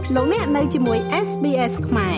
លោកអ្នកនៅជាមួយ SBS ខ្មែរ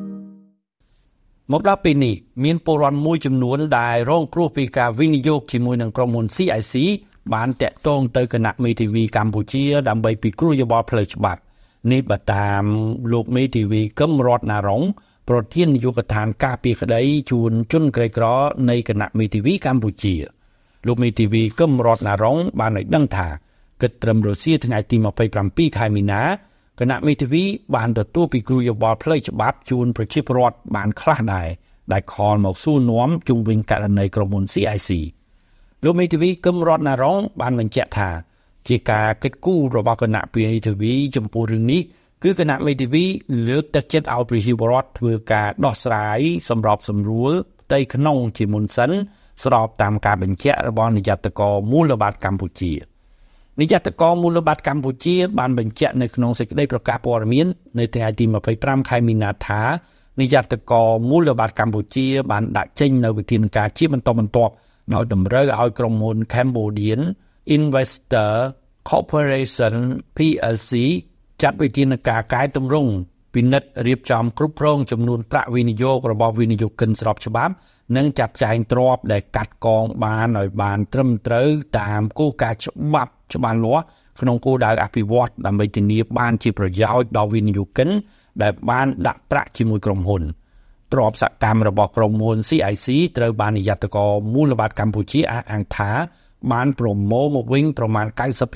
មកដល់ពេលនេះមានពលរដ្ឋមួយចំនួនដែលរងគ្រោះពីការវិនិយោគជាមួយនឹងក្រុមហ៊ុន CIC បានតាក់ទងទៅគណៈមេធាវីកម្ពុជាដើម្បីពិគ្រោះយោបល់ផ្លូវច្បាប់នេះបើតាមលោកមេធាវីកឹមរតនារងប្រធាននាយកដ្ឋានការពារក្តីជូនជនក្រីក្រនៃគណៈមេធាវីកម្ពុជាលោកមេធាវីកឹមរតនារងបានឲ្យដឹងថាគិតត្រឹមរសៀលថ្ងៃទី27ខែមីនាគណៈមេធាវីបានទទួលពិគ្រោះយោបល់ផ្លូវច្បាប់ជូនប្រជាពលរដ្ឋបានខ្លះដែរដែលខលមកសួរនាំជុំវិញករណីក្រុមហ៊ុន CIC លោកមេធាវីកឹមរតនារងបានបញ្ជាក់ថាជាការគិតគូររបស់គណៈមេធាវីចំពោះរឿងនេះគឺគណៈមេធាវីលើកទឹកចិត្តឲ្យប្រជាពលរដ្ឋធ្វើការដោះស្រាយសម្របសម្រួលផ្ទៃក្នុងជាមុនសិនស្របតាមការបញ្ជាក់របស់នាយកដ្ឋានមូលបត្រកម្ពុជានាយកដ្ឋានមូលបត្រកម្ពុជាបានបញ្ជាក់នៅក្នុងសេចក្តីប្រកាសព័ត៌មាននៅថ្ងៃទី25ខែមីនាថានាយកដ្ឋានមូលបត្រកម្ពុជាបានដាក់ចេញនូវវិធានការជាបន្តបន្ទាប់ដោយតម្រូវឲ្យក្រុមហ៊ុន Cambodian Investor Corporation PLC ចាត់វិធានការកែតម្រង់ពិនិត្យរៀបចំគ្រប់គ្រងចំនួនប្រាក់វិនិយោគរបស់វិនិយោគិនស្របច្បាប់និងចាត់ចែងទ្រព្យដែលកាត់កងបានឲ្យបានត្រឹមត្រូវតាមគោលការណ៍ច្បាប់ច្បាស់លាស់ក្នុងគោលដៅអភិវឌ្ឍដើម្បីធានាបានជាប្រយោជន៍ដល់វិនិយោគិនដែលបានដាក់ប្រាក់ជាមួយក្រុមហ៊ុនទ្រព្យសកម្មរបស់ក្រុមហ៊ុន CIC ត្រូវបាននាយកដ្ឋានមូលបត្រកម្ពុជាអះអាងថាបានប្រមូលមកវិញប្រមាណ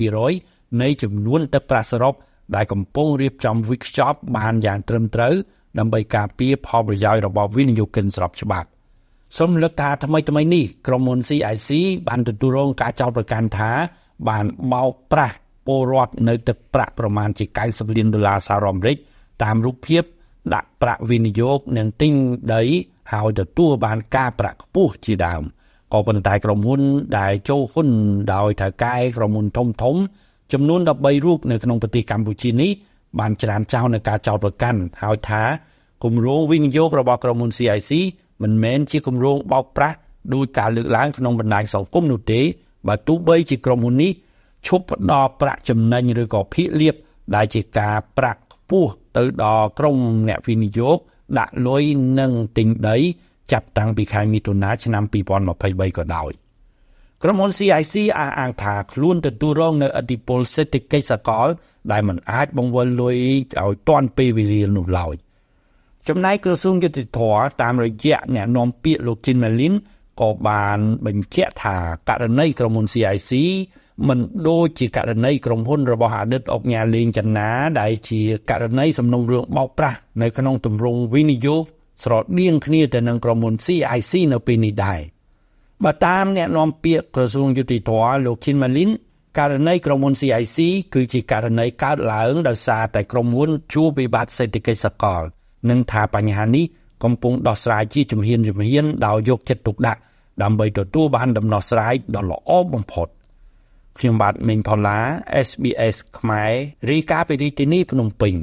90% នៃចំនួនទឹកប្រាក់សរុបដែលកំពុងរៀបចំវិកខ្ចប់បានយ៉ាងត្រឹមត្រូវដើម្បីការពារផលប្រយោជន៍របស់វិនិយោគិនស្របច្បាប់សូមលើកថាថ្មីនេះក្រុមហ៊ុន CIC បានទទួលរងការចោទប្រកាន់ថាបានបោកប្រាស់ពលរដ្ឋនៅទឹកប្រាក់ប្រមាណជា$90 លានសហរដ្ឋអាមេរិកតាមរូបភាពដាក់ប្រាក់វិនិយោគនិងទិញដីហើយទទួលបានការប្រាក់ខ្ពស់ជាដើមក៏ប៉ុន្តែក្រុមហ៊ុនដែលចូលហ៊ុនដោយថៅកែក្រុមហ៊ុនធំចំនួន13រូបនៅក្នុងប្រទេសកម្ពុជានេះបានច្រានចោលនឹងការចោទប្រកាន់ហើយថាគម្រោងវិនិយោគរបស់ក្រុមហ៊ុន CIC មិនមែនជាគម្រោងបោកប្រាស់ដោយការលើកឡើងក្នុងបណ្ដាញសង្គមនោះទេបើទោះបីជាក្រុមហ៊ុននេះឈប់ផ្ដល់ប្រាក់ចំណេញឬក៏ភាគលាភដែលជាការប្រាក់ខ្ពស់ទៅដល់ក្រុមអ្នកវិនិយោគដាក់លុយនិងទិញដីចាប់តាំងពីខែមិថុនាឆ្នាំ2023ក៏ដោយក្រុមហ៊ុន CIC អះអាងថាខ្លួនទទួលរងនៅឥទ្ធិពលសេដ្ឋកិច្ចសកលដែលមិនអាចបង្វិលលុយឲ្យទាន់ពេលវេលានោះឡើយចំណែកក្រសួងយុតិធម៌តាមរយៈអ្នកនាំពាក្យលោកជីនម៉ាលីនក៏បានបញ្ជាក់ថាករណីក្រុមហ៊ុន CIC មិនដូចជាករណីក្រុមហ៊ុនរបស់អតីតអង្គការលេងចន្ទាដែលជាករណីសំណុំរឿងបោកប្រាស់នៅក្នុងទម្រង់វិនិយោគស្រដៀងគ្នាទៅនឹងក្រុមហ៊ុន CIC នៅពេលនេះដែរបើតាមអ្នកនាំពាក្យក្រសួងយុតិធម៌លោកឈិនម៉ាលីនករណីក្រុមហ៊ុន CIC គឺជាករណីកើតឡើងដោយសារតែក្រុមហ៊ុនជួបវិបត្តិសេដ្ឋកិច្ចសកលនិងថាបញ្ហានេះកំពុងដោះស្រាយជាជំហានដោយយកចិត្តទុកដាក់ដើម្បីទទួលបានដំណោះស្រាយដ៏ល្អបំផុតខ្ញុំបាទមេងផល្លា SBS ខ្មែររាយការណ៍ពីរាជធានីភ្នំពេញ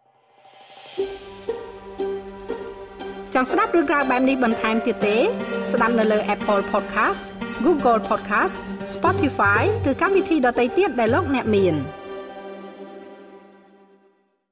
ចង់ស្ដាប់រឿងរ៉ាវបែបនេះបន្ថែមទៀតទេស្ដាប់នៅលើ Apple Podcast Google Podcast Spotify ឬកម្មវិធីដទៃទៀតដែលលោកអ្នកមាន